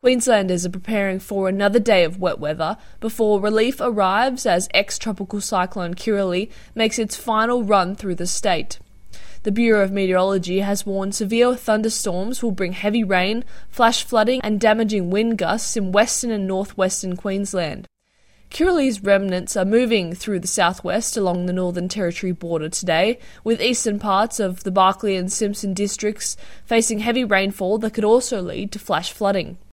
Queenslanders are preparing for another day of wet weather before relief arrives as ex-tropical cyclone Kirrily makes its final run through the state. The Bureau of Meteorology has warned severe thunderstorms will bring heavy rain, flash flooding and damaging wind gusts in western and northwestern Queensland. Kirrily's remnants are moving through the southwest along the Northern Territory border today, with eastern parts of the Barkly and Simpson districts facing heavy rainfall that could also lead to flash flooding.